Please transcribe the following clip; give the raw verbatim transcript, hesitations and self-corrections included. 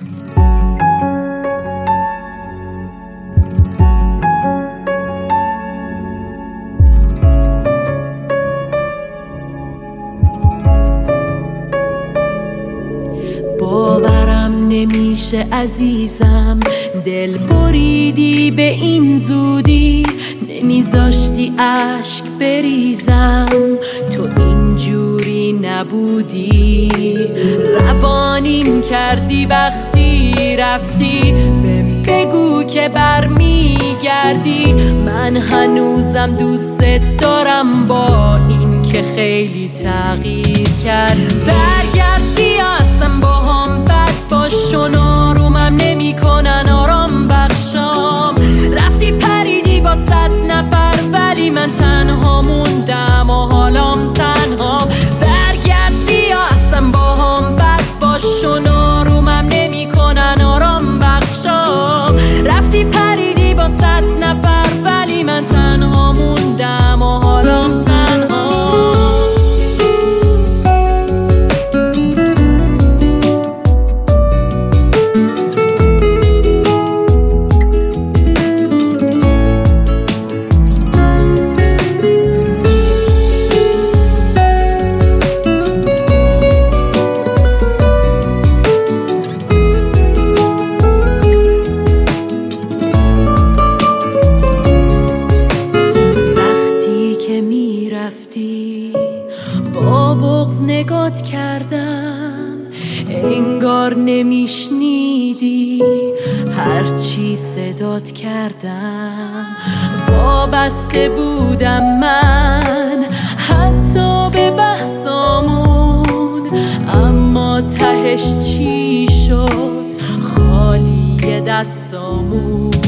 باورم نمیشه عزیزم، دل بریدی به این زودی، نمیذاشتی اشک بریزم، تو اینجوری نبودی، روانیم کردی وقتی رفتی، بهم بگو که برمیگردی، من هنوزم دوست دارم با این که خیلی تغییر کرد. برگرد بیا اصلا با هم بد باشون، آرومم نمی کنن آرام بخشام، رفتی پریدی با صد نفر ولی من تنها موندم و حالام تنها. برگرد بیا اصلا با هم بد باشون، آرومم نمی کنن آرام بخشام، رفتی پریدی با صد نفر ولی من تنها موندم و حالام تنها. با بغض نگات کردم، انگار نمیشنیدی هرچی صدات کردم، وابسته بودم من حتی به بحثامون، اما تهش چی شد؟ خالی دستامون.